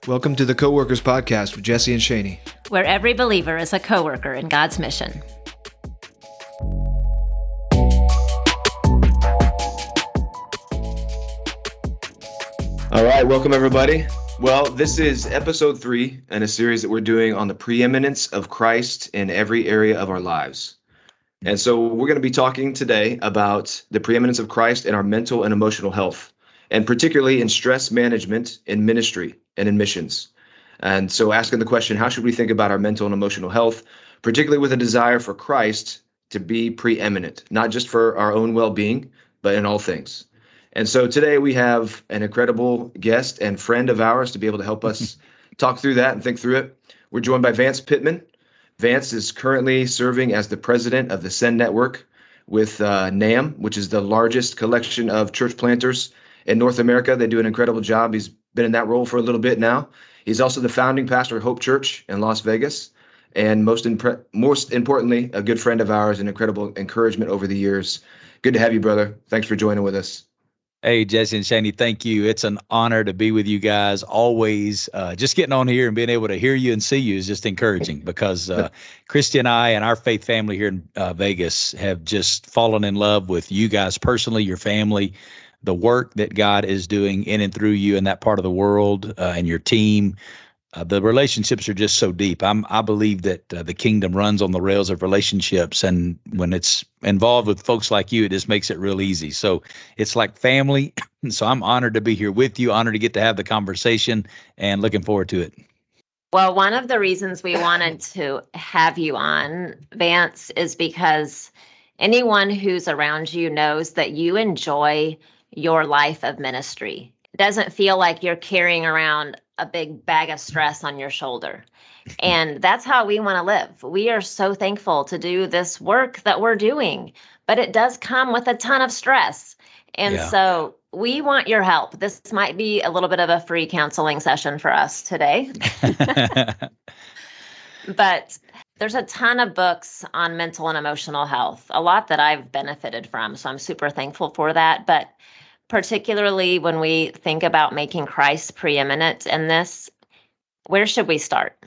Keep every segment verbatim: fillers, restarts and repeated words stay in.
Welcome to the Co-Workers Podcast with Jesse and Shani, where every believer is a co-worker in God's mission. All right, welcome everybody. Well, this is episode three in a series that we're doing on the preeminence of Christ in every area of our lives. And so we're going to be talking today about the preeminence of Christ in our mental and emotional health, and particularly in stress management in ministry and in missions. And so asking the question, how should we think about our mental and emotional health, particularly with a desire for Christ to be preeminent, not just for our own well-being, but in all things. And so today we have an incredible guest and friend of ours to be able to help us talk through that and think through it. We're joined by Vance Pittman. Vance is currently serving as the president of the Send Network with uh, NAM, which is the largest collection of church planters in North America. They do an incredible job. He's been in that role for a little bit now. He's also the founding pastor of Hope Church in Las Vegas. And most impre- most importantly, a good friend of ours and incredible encouragement over the years. Good to have you, brother. Thanks for joining with us. Hey, Jesse and Shani, thank you. It's an honor to be with you guys. Always uh, just getting on here and being able to hear you and see you is just encouraging because uh, Christy and I and our faith family here in uh, Vegas have just fallen in love with you guys personally, your family, the work that God is doing in and through you in that part of the world uh, and your team. Uh, the relationships are just so deep. I'm, I believe that uh, the kingdom runs on the rails of relationships. And when it's involved with folks like you, it just makes it real easy. So it's like family. So I'm honored to be here with you, honored to get to have the conversation and looking forward to it. Well, one of the reasons we wanted to have you on, Vance, is because anyone who's around you knows that you enjoy your life of ministry. It doesn't feel like you're carrying around a big bag of stress on your shoulder. And that's how we want to live. We are so thankful to do this work that we're doing, but it does come with a ton of stress. And yeah. So we want your help. This might be a little bit of a free counseling session for us today. But there's a ton of books on mental and emotional health, a lot that I've benefited from. So I'm super thankful for that. But particularly when we think about making Christ preeminent in this, where should we start?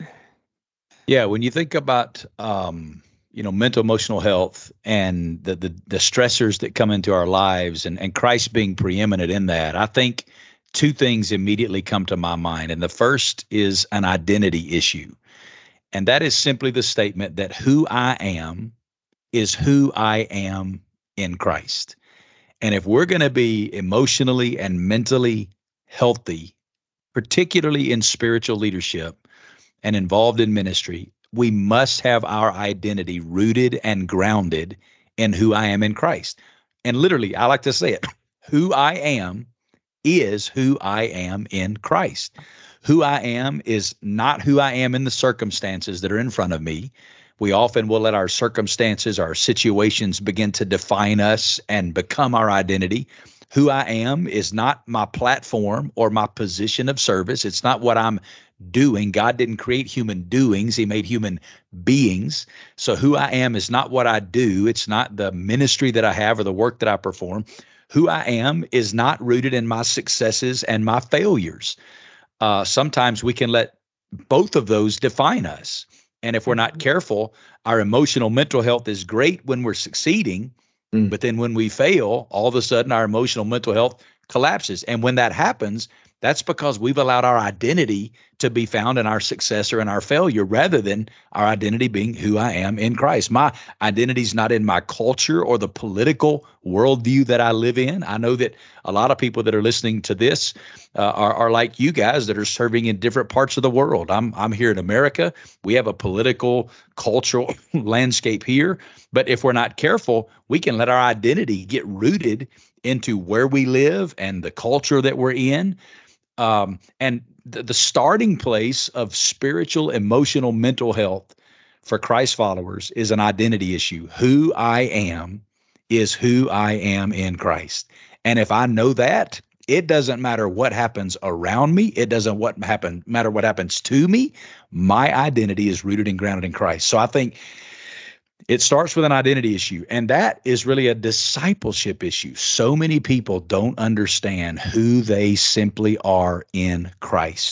Yeah, when you think about, um, you know, mental, emotional health and the, the the stressors that come into our lives and, and Christ being preeminent in that, I think two things immediately come to my mind. And the first is an identity issue. And that is simply the statement that who I am is who I am in Christ. And if we're going to be emotionally and mentally healthy, particularly in spiritual leadership and involved in ministry, we must have our identity rooted and grounded in who I am in Christ. And literally, I like to say it, who I am is who I am in Christ. Who I am is not who I am in the circumstances that are in front of me. We often will let our circumstances, our situations begin to define us and become our identity. Who I am is not my platform or my position of service. It's not what I'm doing. God didn't create human doings. He made human beings. So who I am is not what I do. It's not the ministry that I have or the work that I perform. Who I am is not rooted in my successes and my failures. Uh, sometimes we can let both of those define us. And if we're not careful, our emotional mental health is great when we're succeeding, mm. but then when we fail, all of a sudden our emotional mental health collapses. And when that happens, that's because we've allowed our identity to be found in our success or in our failure rather than our identity being who I am in Christ. My identity is not in my culture or the political worldview that I live in. I know that a lot of people that are listening to this uh, are, are like you guys that are serving in different parts of the world. I'm I'm here in America. We have a political, cultural landscape here. But if we're not careful, we can let our identity get rooted into where we live and the culture that we're in. Um, and the, the starting place of spiritual, emotional, mental health for Christ followers is an identity issue. Who I am is who I am in Christ. And if I know that, it doesn't matter what happens around me. It doesn't what happen, matter what happens to me. My identity is rooted and grounded in Christ. So I think it starts with an identity issue, and that is really a discipleship issue. So many people don't understand who they simply are in Christ.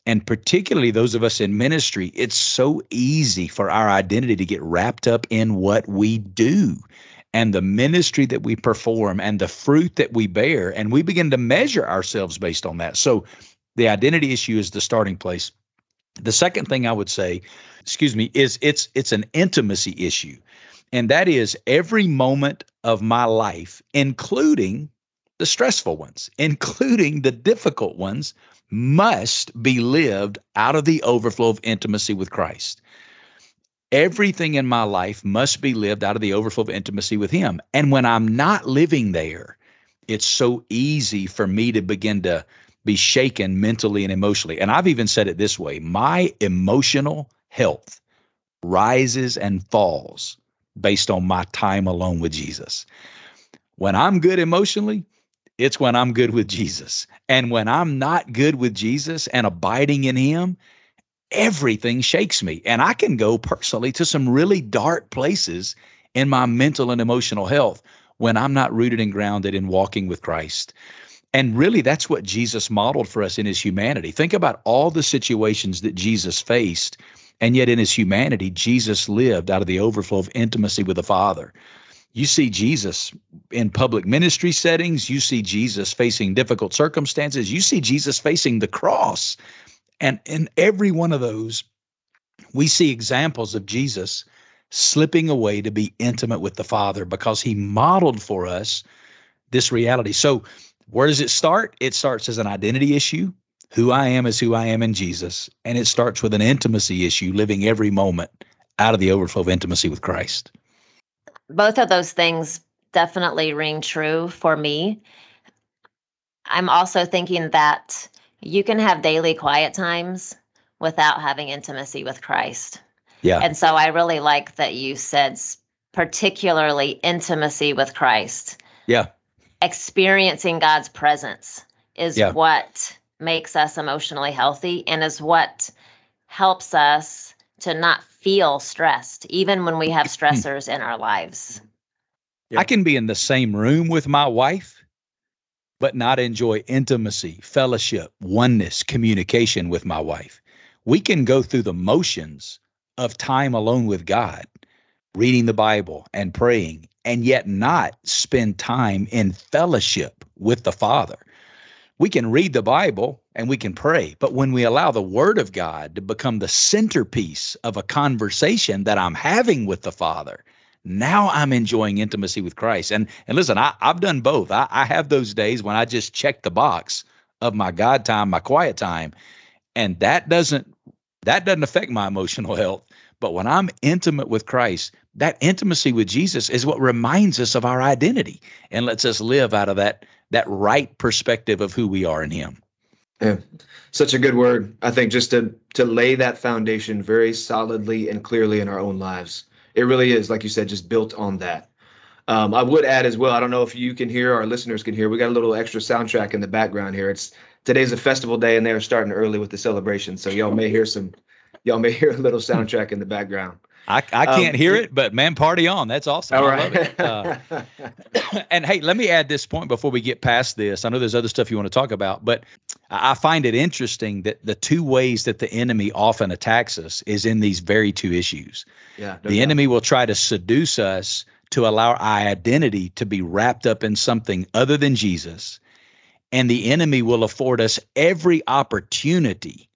And particularly those of us in ministry, it's so easy for our identity to get wrapped up in what we do and the ministry that we perform and the fruit that we bear. And we begin to measure ourselves based on that. So the identity issue is the starting place. The second thing I would say, excuse me, is it's it's an intimacy issue. And that is every moment of my life, including the stressful ones, including the difficult ones, must be lived out of the overflow of intimacy with Christ. Everything in my life must be lived out of the overflow of intimacy with him. And when I'm not living there, it's so easy for me to begin to be shaken mentally and emotionally. And I've even said it this way: my emotional health rises and falls based on my time alone with Jesus. When I'm good emotionally, it's when I'm good with Jesus. And when I'm not good with Jesus and abiding in him, everything shakes me. And I can go personally to some really dark places in my mental and emotional health when I'm not rooted and grounded in walking with Christ. And really, that's what Jesus modeled for us in his humanity. Think about all the situations that Jesus faced, and yet in his humanity, Jesus lived out of the overflow of intimacy with the Father. You see Jesus in public ministry settings. You see Jesus facing difficult circumstances. You see Jesus facing the cross. And in every one of those, we see examples of Jesus slipping away to be intimate with the Father because he modeled for us this reality. So where does it start? It starts as an identity issue. Who I am is who I am in Jesus. And it starts with an intimacy issue, living every moment out of the overflow of intimacy with Christ. Both of those things definitely ring true for me. I'm also thinking that you can have daily quiet times without having intimacy with Christ. Yeah. And so I really like that you said particularly intimacy with Christ. Yeah. Experiencing God's presence is Yeah. what makes us emotionally healthy and is what helps us to not feel stressed, even when we have stressors in our lives. I can be in the same room with my wife, but not enjoy intimacy, fellowship, oneness, communication with my wife. We can go through the motions of time alone with God, reading the Bible and praying, and yet not spend time in fellowship with the Father. We can read the Bible and we can pray, but when we allow the Word of God to become the centerpiece of a conversation that I'm having with the Father, now I'm enjoying intimacy with Christ. And and listen, I, I've done both. I, I have those days when I just check the box of my God time, my quiet time, and that doesn't that doesn't affect my emotional health. But when I'm intimate with Christ, that intimacy with Jesus is what reminds us of our identity and lets us live out of that that right perspective of who we are in him. Yeah, such a good word. I think just to to lay that foundation very solidly and clearly in our own lives. It really is, like you said, just built on that. Um, I would add as well, I don't know if you can hear, our listeners can hear, we got a little extra soundtrack in the background here. It's today's a festival day and they're starting early with the celebration. So y'all may hear some, y'all may hear a little soundtrack in the background. I, I can't Um, hear it, but man, party on. That's awesome. All I love right. it. Uh, and hey, let me add this point before we get past this. I know there's other stuff you want to talk about, but I I find it interesting that the two ways that the enemy often attacks us is in these very two issues. Yeah, no The doubt. enemy will try to seduce us to allow our identity to be wrapped up in something other than Jesus. And the enemy will afford us every opportunity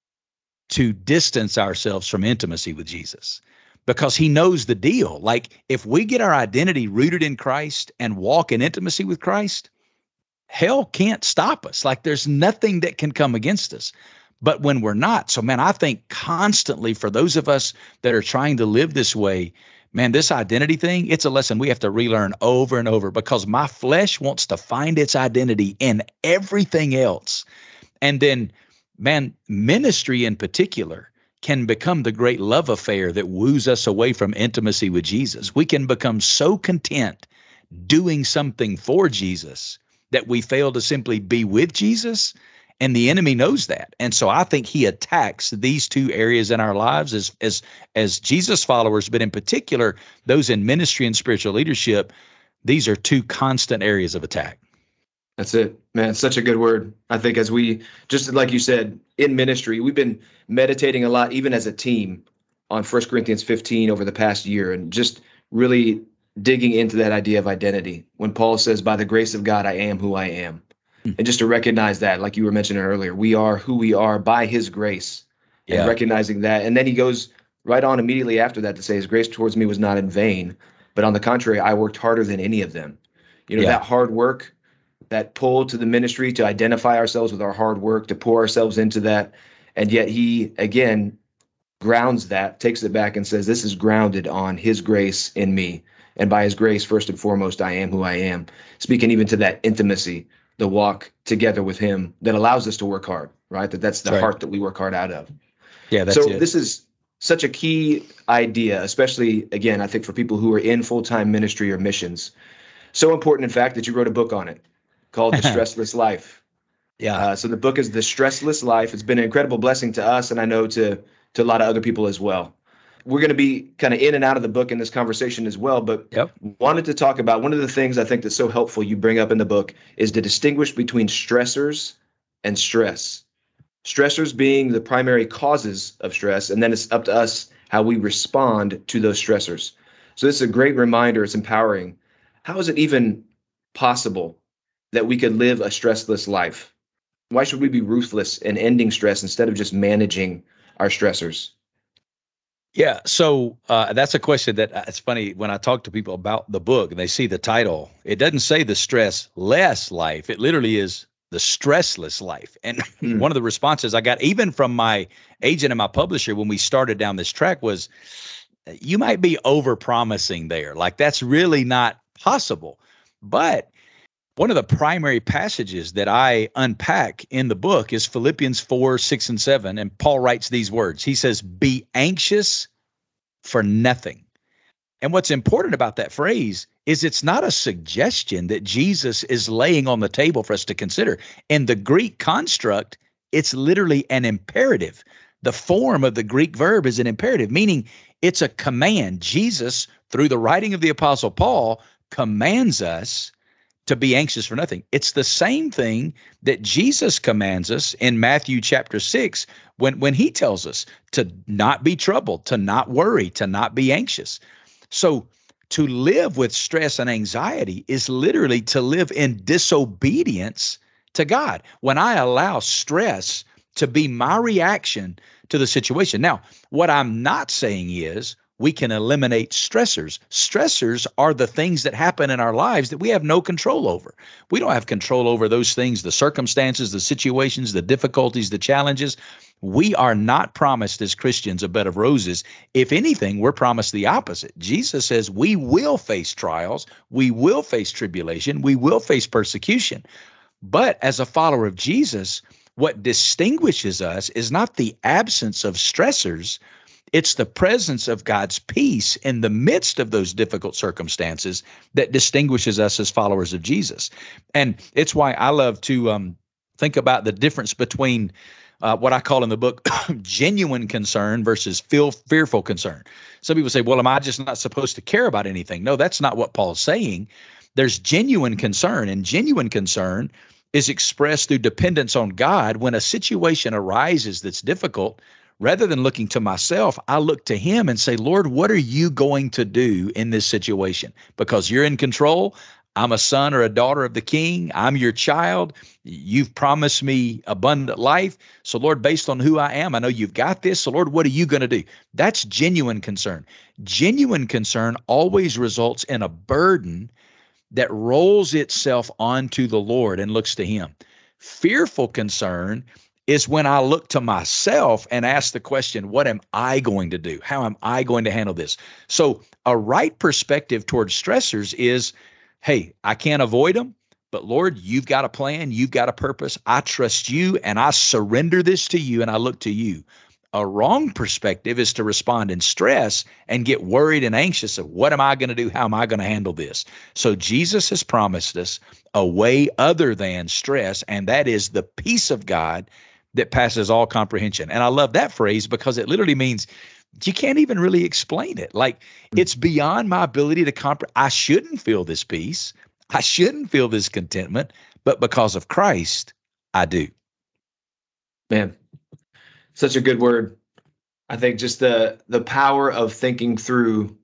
to distance ourselves from intimacy with Jesus because he knows the deal. Like if we get our identity rooted in Christ and walk in intimacy with Christ, hell can't stop us. Like there's nothing that can come against us. But when we're not, so man, I think constantly for those of us that are trying to live this way, man, this identity thing, it's a lesson we have to relearn over and over because my flesh wants to find its identity in everything else. And then, man, ministry in particular can become the great love affair that woos us away from intimacy with Jesus. We can become so content doing something for Jesus that we fail to simply be with Jesus. And the enemy knows that. And so I think he attacks these two areas in our lives as, as, as Jesus followers, but in particular, those in ministry and spiritual leadership. These are two constant areas of attack. That's it, man. It's such a good word. I think as we, just like you said, in ministry, we've been meditating a lot, even as a team, on First Corinthians fifteen over the past year, and just really digging into that idea of identity. When Paul says, by the grace of God, I am who I am. Hmm. And just to recognize that, like you were mentioning earlier, we are who we are by his grace, and Yeah. recognizing that. And then he goes right on immediately after that to say, his grace towards me was not in vain, but on the contrary, I worked harder than any of them. You know, Yeah. that hard work, that pull to the ministry, to identify ourselves with our hard work, to pour ourselves into that. And yet he, again, grounds that, takes it back and says, this is grounded on his grace in me. And by his grace, first and foremost, I am who I am. Speaking even to that intimacy, the walk together with him that allows us to work hard, right? That that's the Right. heart that we work hard out of. Yeah, that's So it. this is such a key idea, especially, again, I think for people who are in full-time ministry or missions. So important, in fact, that you wrote a book on it called The Stressless Life. yeah. Uh, so the book is The Stressless Life. It's been an incredible blessing to us, and I know to to a lot of other people as well. We're going to be kind of in and out of the book in this conversation as well, but Yep. wanted to talk about one of the things I think that's so helpful you bring up in the book is to distinguish between stressors and stress. Stressors being the primary causes of stress, and then it's up to us how we respond to those stressors. So this is a great reminder. It's empowering. How is it even possible that we could live a stressless life? Why should we be ruthless in ending stress instead of just managing our stressors? Yeah, so uh, that's a question that uh, it's funny when I talk to people about the book and they see the title. It doesn't say the stress less life. It literally is the stressless life. And Mm. one of the responses I got, even from my agent and my publisher when we started down this track, was, you might be over-promising there. Like, that's really not possible. But one of the primary passages that I unpack in the book is Philippians four, six, and seven. And Paul writes these words. He says, be anxious for nothing. And what's important about that phrase is it's not a suggestion that Jesus is laying on the table for us to consider. In the Greek construct, it's literally an imperative. The form of the Greek verb is an imperative, meaning it's a command. Jesus, through the writing of the Apostle Paul, commands us to be anxious for nothing. It's the same thing that Jesus commands us in Matthew chapter six when, when he tells us to not be troubled, to not worry, to not be anxious. So to live with stress and anxiety is literally to live in disobedience to God. When I allow stress to be my reaction to the situation. Now, what I'm not saying is we can eliminate stressors. Stressors are the things that happen in our lives that we have no control over. We don't have control over those things, the circumstances, the situations, the difficulties, the challenges. We are not promised as Christians a bed of roses. If anything, we're promised the opposite. Jesus says we will face trials, we will face tribulation, we will face persecution. But as a follower of Jesus, what distinguishes us is not the absence of stressors, it's the presence of God's peace in the midst of those difficult circumstances that distinguishes us as followers of Jesus. And it's why I love to um, think about the difference between uh, what I call in the book genuine concern versus feel, fearful concern. Some people say, well, am I just not supposed to care about anything? No, that's not what Paul's saying. There's genuine concern, and genuine concern is expressed through dependence on God. When a situation arises that's difficult, rather than looking to myself, I look to him and say, Lord, what are you going to do in this situation? Because you're in control. I'm a son or a daughter of the King. I'm your child. You've promised me abundant life. So Lord, based on who I am, I know you've got this. So Lord, what are you going to do? That's genuine concern. Genuine concern always results in a burden that rolls itself onto the Lord and looks to him. Fearful concern is when I look to myself and ask the question, what am I going to do? How am I going to handle this? So a right perspective towards stressors is, hey, I can't avoid them, but Lord, you've got a plan, you've got a purpose. I trust you and I surrender this to you and I look to you. A wrong perspective is to respond in stress and get worried and anxious of what am I going to do? How am I going to handle this? So Jesus has promised us a way other than stress, and that is the peace of God that passes all comprehension. And I love that phrase because it literally means you can't even really explain it. Like it's beyond my ability to comprehend. I shouldn't feel this peace. I shouldn't feel this contentment, but because of Christ, I do. Man, such a good word. I think just the the power of thinking through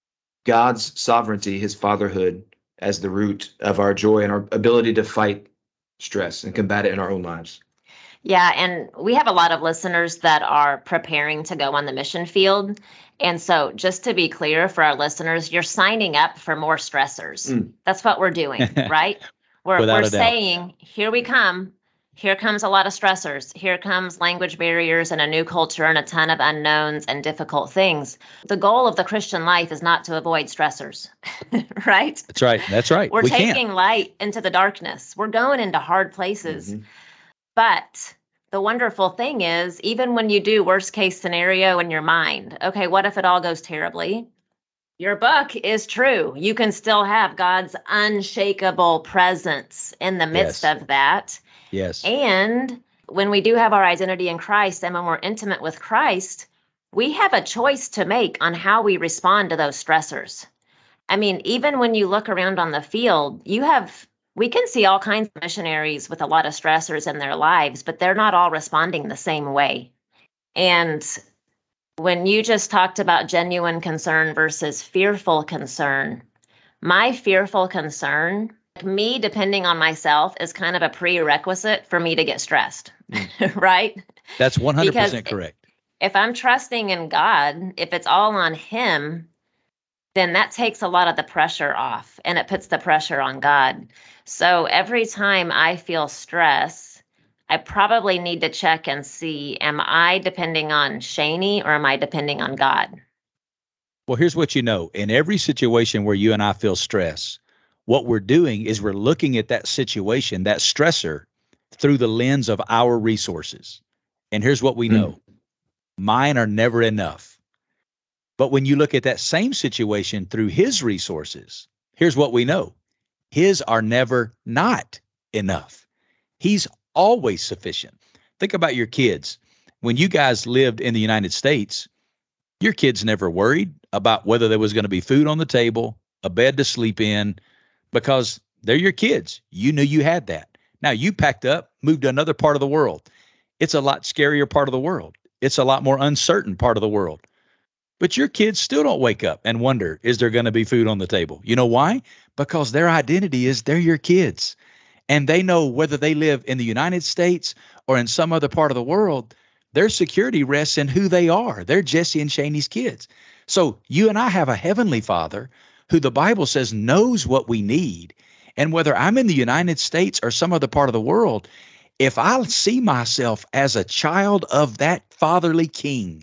God's sovereignty, his fatherhood, as the root of our joy and our ability to fight stress and combat it in our own lives. Yeah, and we have a lot of listeners that are preparing to go on the mission field. And so just to be clear for our listeners, you're signing up for more stressors. Mm. That's what we're doing, right? We're Without we're a doubt. saying, here we come. Here comes a lot of stressors. Here comes language barriers and a new culture and a ton of unknowns and difficult things. The goal of the Christian life is not to avoid stressors, right? That's right. That's right. We're we taking can't. light into the darkness. We're going into hard places. Mhm. But the wonderful thing is, even when you do worst case scenario in your mind, okay, what if it all goes terribly? Your book is true. You can still have God's unshakable presence in the midst Yes. of that. Yes. And when we do have our identity in Christ and when we're intimate with Christ, we have a choice to make on how we respond to those stressors. I mean, even when you look around on the field, you have, we can see all kinds of missionaries with a lot of stressors in their lives, but they're not all responding the same way. And when you just talked about genuine concern versus fearful concern, my fearful concern, me depending on myself, is kind of a prerequisite for me to get stressed, right? That's one hundred percent Because correct. if I'm trusting in God, if it's all on him, then that takes a lot of the pressure off and it puts the pressure on God. So every time I feel stress, I probably need to check and see, am I depending on Shani or am I depending on God? Well, here's what you know. In every situation where you and I feel stress, what we're doing is we're looking at that situation, that stressor, through the lens of our resources. And here's what we know. Mine are never enough. But when you look at that same situation through his resources, here's what we know. His are never not enough. He's always sufficient. Think about your kids. When you guys lived in the United States, your kids never worried about whether there was going to be food on the table, a bed to sleep in, because they're your kids. You knew you had that. Now you packed up, moved to another part of the world. It's a lot scarier part of the world. It's a lot more uncertain part of the world. But your kids still don't wake up and wonder, is there going to be food on the table? You know why? Because their identity is they're your kids. And they know whether they live in the United States or in some other part of the world, their security rests in who they are. They're Jesse and Shani's kids. So you and I have a heavenly Father who the Bible says knows what we need. And whether I'm in the United States or some other part of the world, if I see myself as a child of that fatherly king,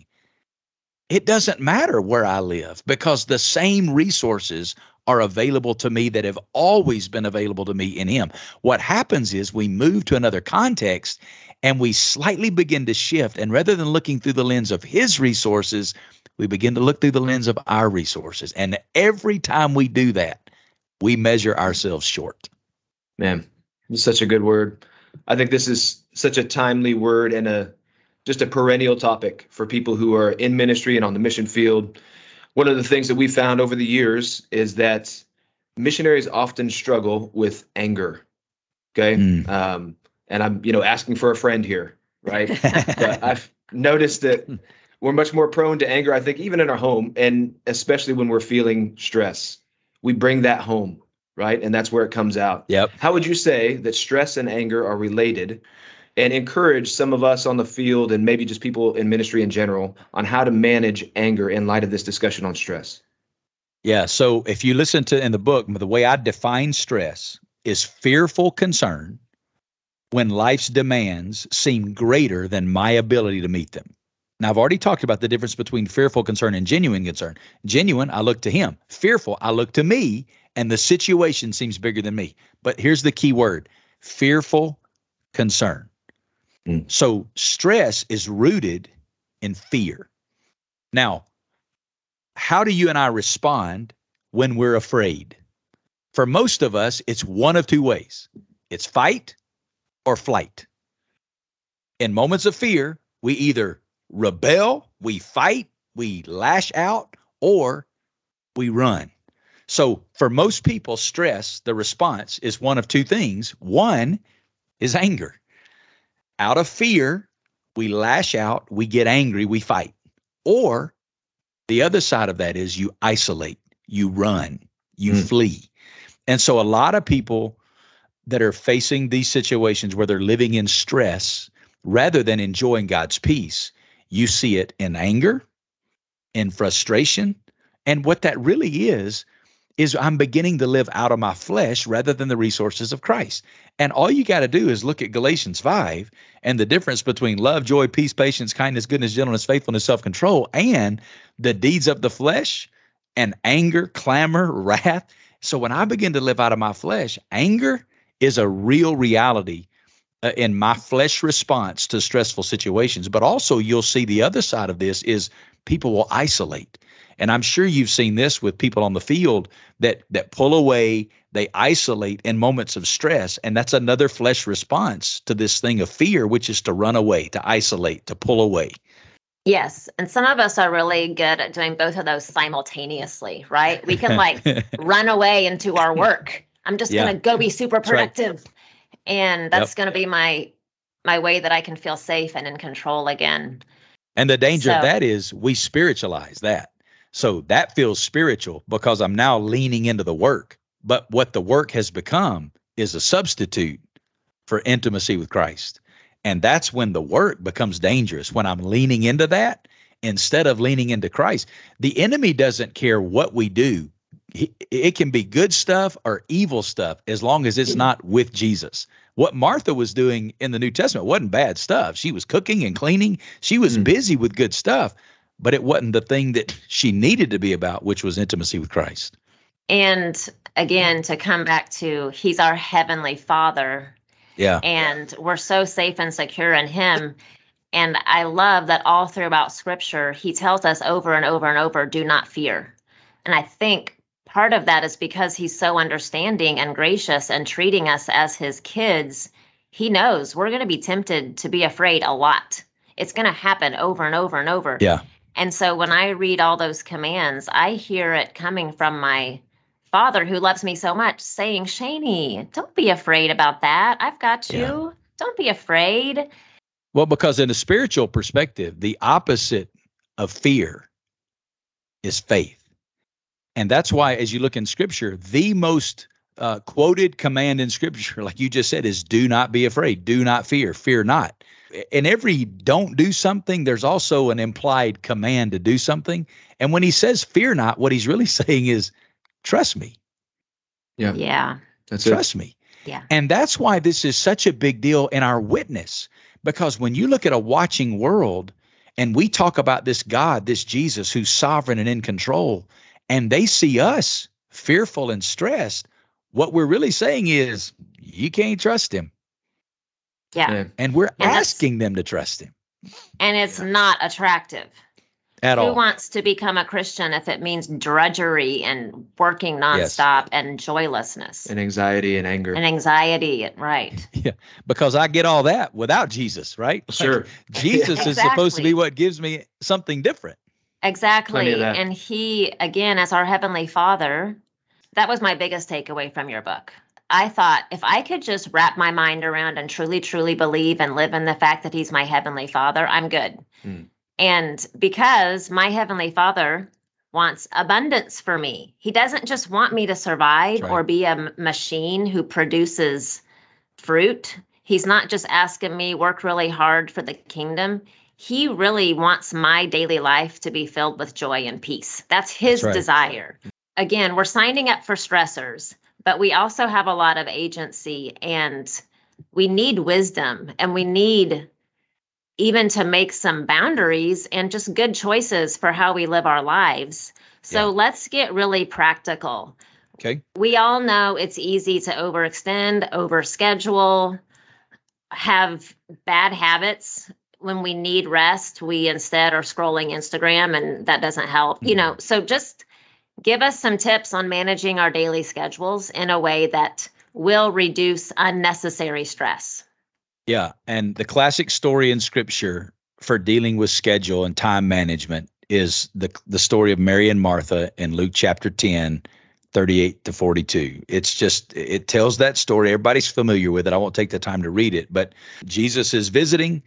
it doesn't matter where I live because the same resources are available to me that have always been available to me in him. What happens is we move to another context and we slightly begin to shift. And rather than looking through the lens of his resources, we begin to look through the lens of our resources. And every time we do that, we measure ourselves short. Man, it's such a good word. I think this is such a timely word and a just a perennial topic for people who are in ministry and on the mission field. One of the things that we found over the years is that missionaries often struggle with anger. Okay. Mm. Um, and I'm, you know, asking for a friend here, right? But I've noticed that we're much more prone to anger, I think, even in our home, and especially when we're feeling stress. We bring that home, right? And that's where it comes out. Yep. How would you say that stress and anger are related, and encourage some of us on the field and maybe just people in ministry in general on how to manage anger in light of this discussion on stress? Yeah. So if you listen to in the book, the way I define stress is fearful concern when life's demands seem greater than my ability to meet them. Now, I've already talked about the difference between fearful concern and genuine concern. Genuine, I look to him. Fearful, I look to me, and the situation seems bigger than me. But here's the key word, fearful concern. Mm. So stress is rooted in fear. Now, how do you and I respond when we're afraid? For most of us, it's one of two ways. It's fight or flight. In moments of fear, we either rebel, we fight, we lash out, or we run. So for most people, stress, the response is one of two things. One is anger. Out of fear, we lash out, we get angry, we fight. Or the other side of that is you isolate, you run, you mm. flee. And so a lot of people that are facing these situations where they're living in stress, rather than enjoying God's peace, you see it in anger, in frustration. And what that really is, is I'm beginning to live out of my flesh rather than the resources of Christ. And all you got to do is look at Galatians five and the difference between love, joy, peace, patience, kindness, goodness, gentleness, faithfulness, self-control, and the deeds of the flesh and anger, clamor, wrath. So when I begin to live out of my flesh, anger is a real reality uh, in my flesh response to stressful situations. But also you'll see the other side of this is people will isolate. And I'm sure you've seen this with people on the field that that pull away, they isolate in moments of stress. And that's another flesh response to this thing of fear, which is to run away, to isolate, to pull away. Yes. And some of us are really good at doing both of those simultaneously, right? We can like run away into our work. I'm just yeah. going to go be super productive. That's right. And that's yep. going to be my my way that I can feel safe and in control again. And the danger so, of that is we spiritualize that. So that feels spiritual because I'm now leaning into the work. But what the work has become is a substitute for intimacy with Christ. And that's when the work becomes dangerous, when I'm leaning into that instead of leaning into Christ. The enemy doesn't care what we do. It can be good stuff or evil stuff as long as it's not with Jesus. What Martha was doing in the New Testament wasn't bad stuff. She was cooking and cleaning. She was mm-hmm. busy with good stuff. But it wasn't the thing that she needed to be about, which was intimacy with Christ. And again, to come back to, he's our heavenly Father. Yeah. And we're so safe and secure in him. And I love that all throughout Scripture, he tells us over and over and over, do not fear. And I think part of that is because he's so understanding and gracious and treating us as his kids. He knows we're going to be tempted to be afraid a lot. It's going to happen over and over and over. Yeah. And so when I read all those commands, I hear it coming from my Father who loves me so much saying, Shani, don't be afraid about that. I've got you. Yeah. Don't be afraid. Well, because in a spiritual perspective, the opposite of fear is faith. And that's why, as you look in Scripture, the most uh, quoted command in Scripture, like you just said, is do not be afraid. Do not fear. Fear not. In every don't do something, there's also an implied command to do something. And when he says fear not, what he's really saying is trust me. Yeah. Yeah. That's trust it. me. Yeah. And that's why this is such a big deal in our witness, because when you look at a watching world and we talk about this God, this Jesus who's sovereign and in control, and they see us fearful and stressed, what we're really saying is you can't trust him. Yeah. And we're and asking them to trust him. And it's not attractive. At all. Who wants to become a Christian if it means drudgery and working nonstop yes. and joylessness? And anxiety and anger. And anxiety, right. Yeah, because I get all that without Jesus, right? Sure. Like, Jesus exactly. is supposed to be what gives me something different. Exactly. And he, again, as our Heavenly Father, that was my biggest takeaway from your book. I thought if I could just wrap my mind around and truly, truly believe and live in the fact that he's my Heavenly Father, I'm good. Mm. And because my Heavenly Father wants abundance for me, he doesn't just want me to survive right. or be a m- machine who produces fruit. He's not just asking me work really hard for the kingdom. He really wants my daily life to be filled with joy and peace. That's his That's right. desire. Again, we're signing up for stressors, but we also have a lot of agency, and we need wisdom, and we need even to make some boundaries and just good choices for how we live our lives. So yeah. let's get really practical. Okay. We all know it's easy to overextend, overschedule, have bad habits. When we need rest, we instead are scrolling Instagram, and that doesn't help. Mm-hmm. You know, so just give us some tips on managing our daily schedules in a way that will reduce unnecessary stress. Yeah. And the classic story in Scripture for dealing with schedule and time management is the the story of Mary and Martha in Luke chapter ten, thirty-eight to forty-two. It's just, it tells that story. Everybody's familiar with it. I won't take the time to read it, but Jesus is visiting,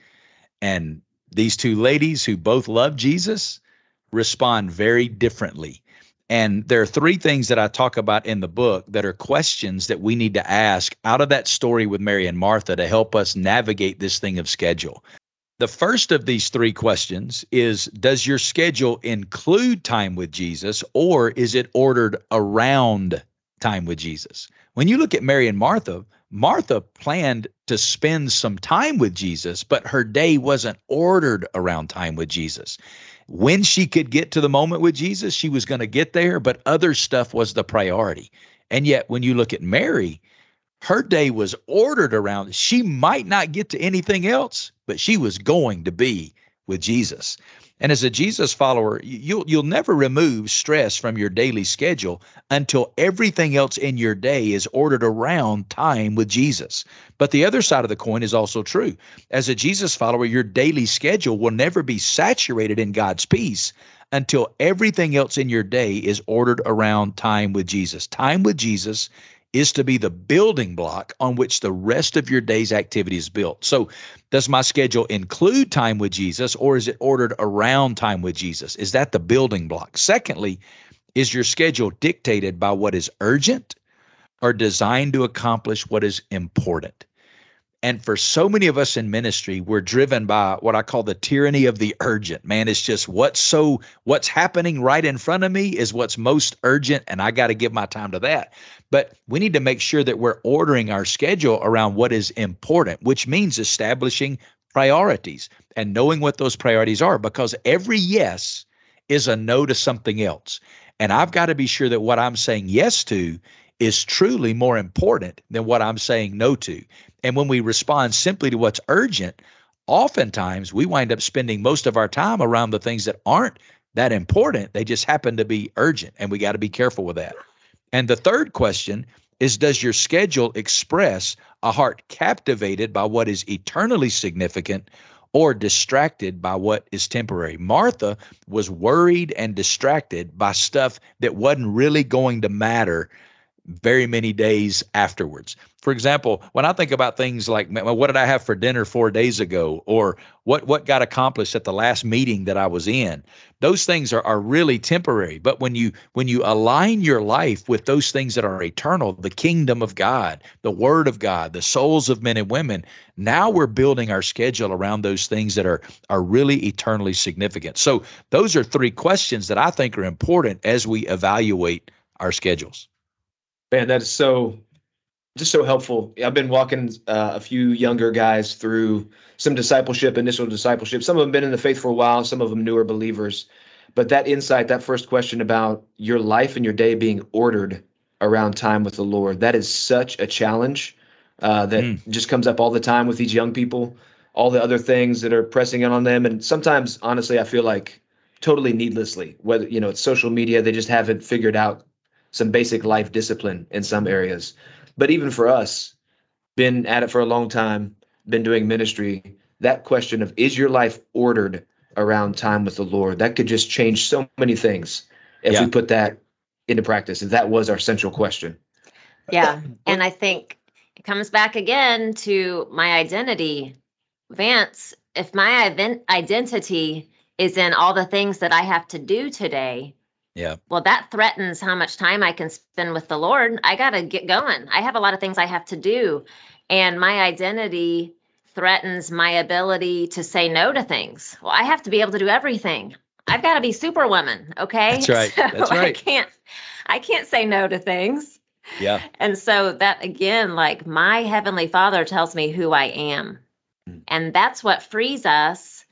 and these two ladies who both love Jesus respond very differently. And there are three things that I talk about in the book that are questions that we need to ask out of that story with Mary and Martha to help us navigate this thing of schedule. The first of these three questions is, does your schedule include time with Jesus, or is it ordered around time with Jesus? When you look at Mary and Martha, Martha planned to spend some time with Jesus, but her day wasn't ordered around time with Jesus. When she could get to the moment with Jesus, she was going to get there, but other stuff was the priority. And yet, when you look at Mary, her day was ordered around. She might not get to anything else, but she was going to be with Jesus. And as a Jesus follower, you'll you'll never remove stress from your daily schedule until everything else in your day is ordered around time with Jesus. But the other side of the coin is also true. As a Jesus follower, your daily schedule will never be saturated in God's peace until everything else in your day is ordered around time with Jesus. Time with Jesus is to be the building block on which the rest of your day's activity is built. So does my schedule include time with Jesus, or is it ordered around time with Jesus? Is that the building block? Secondly, is your schedule dictated by what is urgent or designed to accomplish what is important? And for so many of us in ministry, we're driven by what I call the tyranny of the urgent. Man, it's just what's so what's happening right in front of me is what's most urgent, and I got to give my time to that. But we need to make sure that we're ordering our schedule around what is important, which means establishing priorities and knowing what those priorities are, because every yes is a no to something else. And I've got to be sure that what I'm saying yes to is truly more important than what I'm saying no to. And when we respond simply to what's urgent, oftentimes we wind up spending most of our time around the things that aren't that important. They just happen to be urgent, and we got to be careful with that. And the third question is, does your schedule express a heart captivated by what is eternally significant or distracted by what is temporary? Martha was worried and distracted by stuff that wasn't really going to matter very many days afterwards. For example, when I think about things like, what did I have for dinner four days ago? Or what, what got accomplished at the last meeting that I was in? Those things are, are really temporary. But when you when you align your life with those things that are eternal, the kingdom of God, the word of God, the souls of men and women, now we're building our schedule around those things that are, are really eternally significant. So those are three questions that I think are important as we evaluate our schedules. Man, that is so, just so helpful. I've been walking uh, a few younger guys through some discipleship, initial discipleship. Some of them been in the faith for a while, some of them newer believers. But that insight, that first question about your life and your day being ordered around time with the Lord, that is such a challenge uh, that mm. just comes up all the time with these young people, all the other things that are pressing in on them. And sometimes, honestly, I feel like totally needlessly, whether, you know, it's social media, they just haven't figured out some basic life discipline in some areas. But even for us, been at it for a long time, been doing ministry, that question of, is your life ordered around time with the Lord? That could just change so many things if yeah. we put that into practice. If that was our central question. Yeah. And I think it comes back again to my identity. Vance, if my ident- identity is in all the things that I have to do today, yeah. well, that threatens how much time I can spend with the Lord. I got to get going. I have a lot of things I have to do. And my identity threatens my ability to say no to things. Well, I have to be able to do everything. I've got to be superwoman. Okay. That's right. So That's right. I can't, I can't say no to things. Yeah. And so that, again, like my Heavenly Father tells me who I am. Mm. And that's what frees us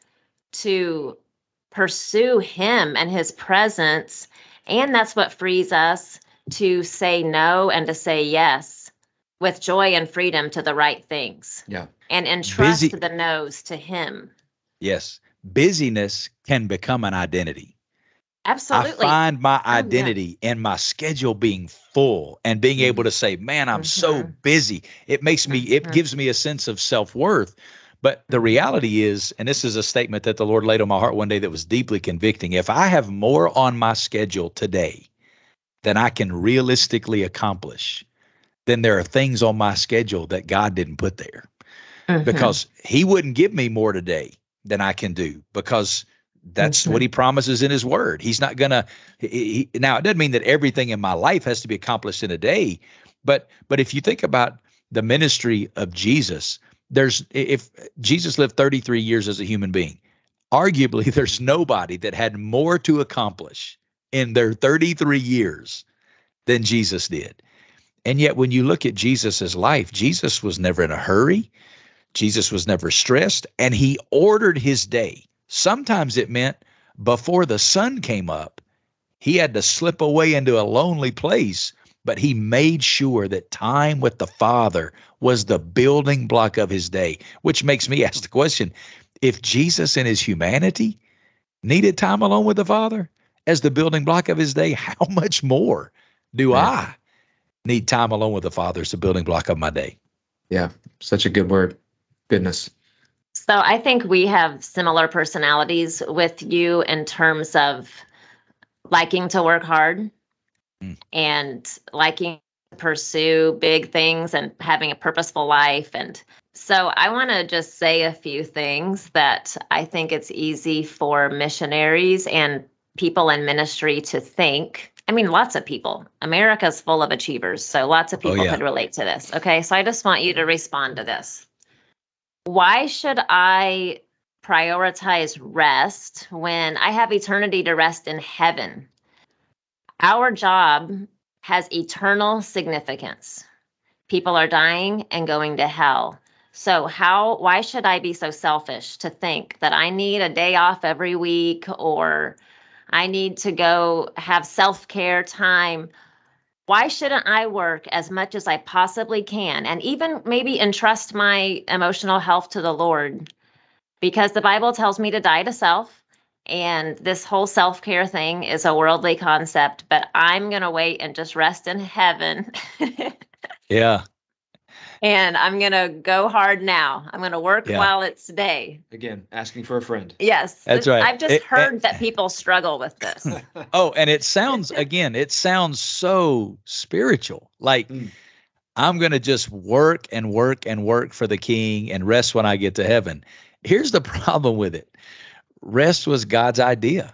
to pursue him and his presence. And that's what frees us to say no and to say yes with joy and freedom to the right things. Yeah. And entrust Busy- the no's to him. Yes. Busyness can become an identity. Absolutely. I find my Oh, identity yeah. in my schedule being full and being mm-hmm. able to say, man, I'm mm-hmm. so busy. It makes me, mm-hmm. it gives me a sense of self-worth. But the reality is, and this is a statement that the Lord laid on my heart one day that was deeply convicting. If I have more on my schedule today than I can realistically accomplish, then there are things on my schedule that God didn't put there. Mm-hmm. Because he wouldn't give me more today than I can do, because that's mm-hmm. what he promises in his word. He's not going to, he, now it doesn't mean that everything in my life has to be accomplished in a day, but, but if you think about the ministry of Jesus, there's, if Jesus lived thirty-three years as a human being, arguably there's nobody that had more to accomplish in their thirty-three years than Jesus did. And yet when you look at Jesus's life, Jesus was never in a hurry. Jesus was never stressed, and he ordered his day. Sometimes it meant before the sun came up, he had to slip away into a lonely place, but he made sure that time with the Father was the building block of his day, which makes me ask the question, if Jesus in his humanity needed time alone with the Father as the building block of his day, how much more do yeah. I need time alone with the Father as the building block of my day? Yeah, such a good word. Goodness. So I think we have similar personalities with you in terms of liking to work hard mm. and liking to pursue big things and having a purposeful life. And so I want to just say a few things that I think it's easy for missionaries and people in ministry to think. I mean, lots of people. America's full of achievers, so lots of people oh, yeah. could relate to this. Okay, so I just want you to respond to this. Why should I prioritize rest when I have eternity to rest in heaven? Our job has eternal significance. People are dying and going to hell. So how, why should I be so selfish to think that I need a day off every week, or I need to go have self-care time? Why shouldn't I work as much as I possibly can, and even maybe entrust my emotional health to the Lord? Because the Bible tells me to die to self, and this whole self-care thing is a worldly concept, but I'm going to wait and just rest in heaven. Yeah. And I'm going to go hard now. I'm going to work yeah. while it's day. Again, asking for a friend. Yes. That's right. I've just it, heard it, that people struggle with this. Oh, and it sounds, again, it sounds so spiritual. Like mm. I'm going to just work and work and work for the King and rest when I get to heaven. Here's the problem with it. Rest was God's idea.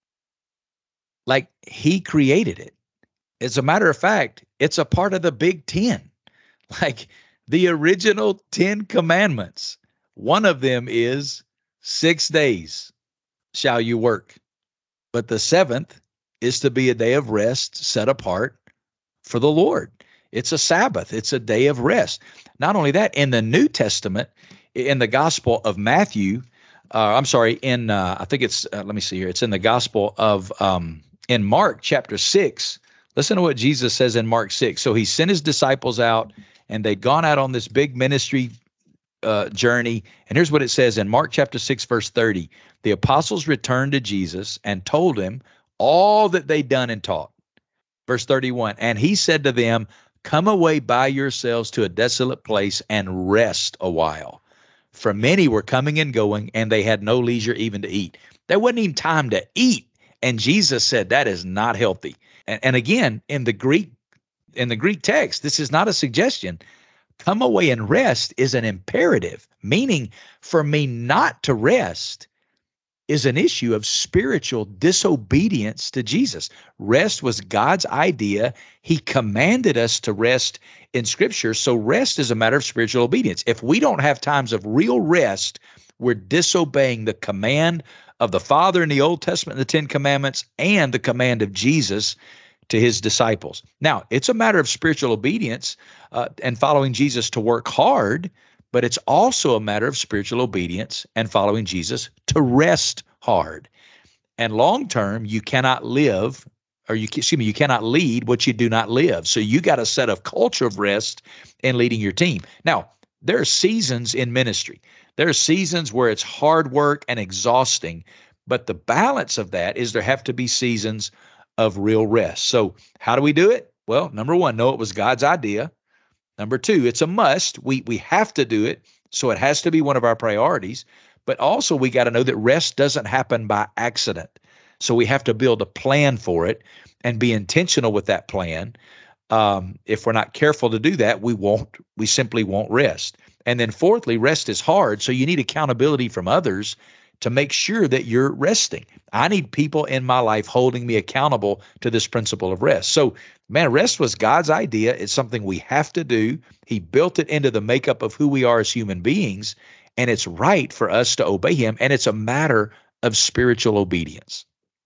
Like he created it. As a matter of fact, it's a part of the Big Ten. Like the original Ten Commandments. One of them is six days shall you work, but the seventh is to be a day of rest set apart for the Lord. It's a Sabbath. It's a day of rest. Not only that, in the New Testament, in the Gospel of Matthew, uh, I'm sorry, in uh, I think it's, uh, let me see here. It's in the Gospel of, um, in Mark chapter six. Listen to what Jesus says in Mark six. So he sent his disciples out, and they'd gone out on this big ministry uh, journey. And here's what it says in Mark chapter six, verse thirty. The apostles returned to Jesus and told him all that they'd done and taught. Verse thirty-one, and he said to them, come away by yourselves to a desolate place and rest a while. For many were coming and going, and they had no leisure even to eat. There wasn't even time to eat. And Jesus said that is not healthy. And, and again, in the Greek In the Greek text, this is not a suggestion. Come away and rest is an imperative, meaning for me not to rest is an issue of spiritual disobedience to Jesus. Rest was God's idea. He commanded us to rest in Scripture, so rest is a matter of spiritual obedience. If we don't have times of real rest, we're disobeying the command of the Father in the Old Testament, the Ten Commandments, and the command of Jesus to his disciples. Now, it's a matter of spiritual obedience uh, and following Jesus to work hard, but it's also a matter of spiritual obedience and following Jesus to rest hard. And long term, you cannot live, or you excuse me, you cannot lead what you do not live. So you got a set of culture of rest in leading your team. Now, there are seasons in ministry. There are seasons where it's hard work and exhausting, but the balance of that is there have to be seasons of real rest. So how do we do it? Well, number one, know it was God's idea. Number two, it's a must. We we have to do it, so it has to be one of our priorities. But also we got to know that rest doesn't happen by accident. So we have to build a plan for it and be intentional with that plan. Um, if we're not careful to do that, we won't, we simply won't rest. And then fourthly, rest is hard. So you need accountability from others to make sure that you're resting. I need people in my life holding me accountable to this principle of rest. So, man, rest was God's idea. It's something we have to do. He built it into the makeup of who we are as human beings, and it's right for us to obey him, and it's a matter of spiritual obedience.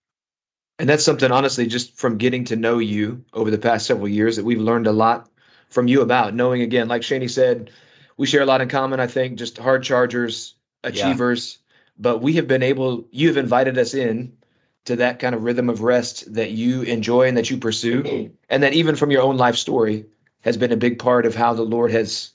And that's something, honestly, just from getting to know you over the past several years that we've learned a lot from you about. Knowing, again, like Shaney said, we share a lot in common, I think, just hard chargers, achievers. Yeah. But we have been able, you have invited us in to that kind of rhythm of rest that you enjoy and that you pursue. And that even from your own life story has been a big part of how the Lord has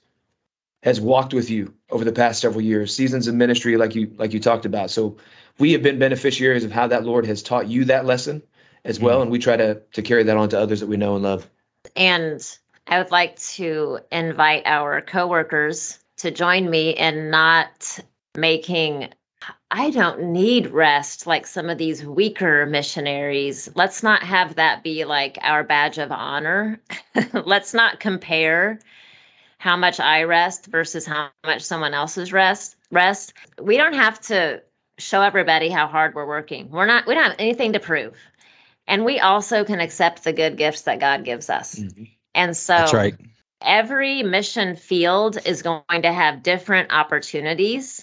has walked with you over the past several years, seasons of ministry like you like you talked about. So we have been beneficiaries of how that Lord has taught you that lesson as well. Mm-hmm. And we try to to carry that on to others that we know and love. And I would like to invite our coworkers to join me in not making, I don't need rest like some of these weaker missionaries. Let's not have that be like our badge of honor. Let's not compare how much I rest versus how much someone else's rest rest. We don't have to show everybody how hard we're working. We're not, we don't have anything to prove. And we also can accept the good gifts that God gives us. Mm-hmm. And so That's right. Every mission field is going to have different opportunities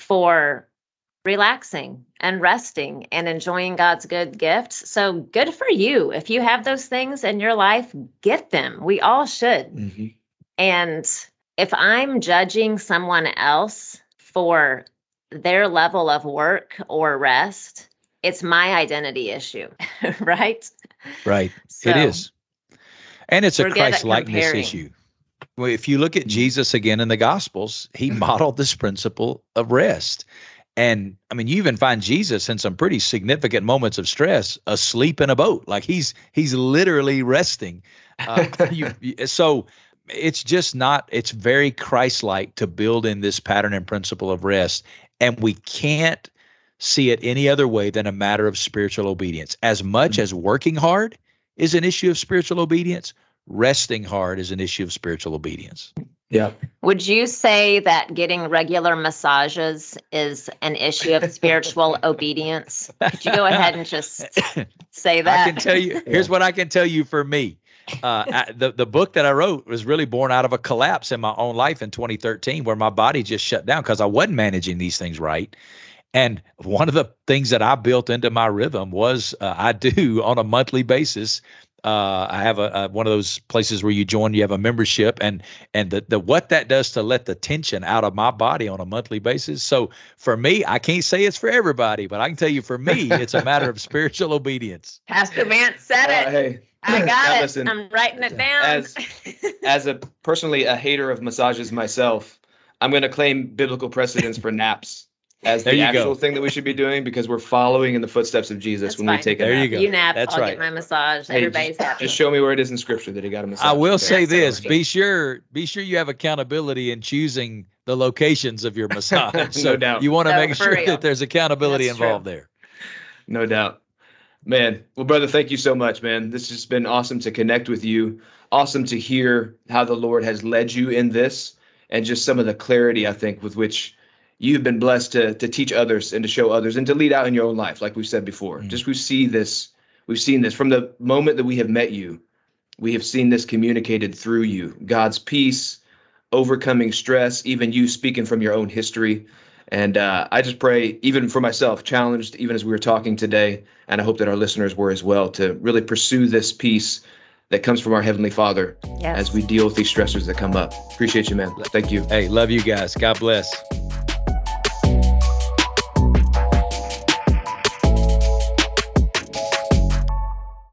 for relaxing and resting and enjoying God's good gifts. So good for you. If you have those things in your life, get them. We all should. Mm-hmm. And if I'm judging someone else for their level of work or rest, it's my identity issue, right? Right. So it is. And it's a Christ-likeness issue. If you look at Jesus again in the Gospels, he modeled this principle of rest. And I mean, you even find Jesus in some pretty significant moments of stress, asleep in a boat. Like he's he's literally resting. Uh, you, so it's just not, it's very Christ-like to build in this pattern and principle of rest. And we can't see it any other way than a matter of spiritual obedience. As much mm-hmm. as working hard is an issue of spiritual obedience, resting hard is an issue of spiritual obedience. Yeah. Would you say that getting regular massages is an issue of spiritual obedience? Could you go ahead and just say that? I can tell you, here's what I can tell you for me. Uh, I, the, the book that I wrote was really born out of a collapse in my own life in twenty thirteen where my body just shut down because I wasn't managing these things right. And one of the things that I built into my rhythm was uh, I do on a monthly basis. Uh, I have a, a one of those places where you join, you have a membership, and and the, the what that does to let the tension out of my body on a monthly basis. So for me, I can't say it's for everybody, but I can tell you for me, it's a matter of spiritual obedience. Pastor Vance said it. Uh, hey, I got now it. Listen, I'm writing it down. As, as a personally a hater of massages myself, I'm going to claim biblical precedence for naps as the actual go. thing that we should be doing because we're following in the footsteps of Jesus That's when fine. we take a there nap. You go. You nap, That's I'll right. get my massage. Hey, Everybody's just, happy. Just show me where it is in Scripture that he got a massage. I will say Absolutely. this: be sure, be sure you have accountability in choosing the locations of your massage. No so doubt. You want to No, make for sure real. that there's accountability That's involved true. there. No doubt. Man, well, brother, thank you so much, man. This has been awesome to connect with you. Awesome to hear how the Lord has led you in this and just some of the clarity, I think, with which you've been blessed to to teach others and to show others and to lead out in your own life, like we've said before. Mm-hmm. Just we see this, we've seen this from the moment that we have met you. We have seen this communicated through you. God's peace, overcoming stress, even you speaking from your own history. And uh, I just pray, even for myself, challenged, even as we were talking today, and I hope that our listeners were as well, to really pursue this peace that comes from our Heavenly Father Yes. as we deal with these stressors that come up. Appreciate you, man. Thank you. Hey, love you guys. God bless.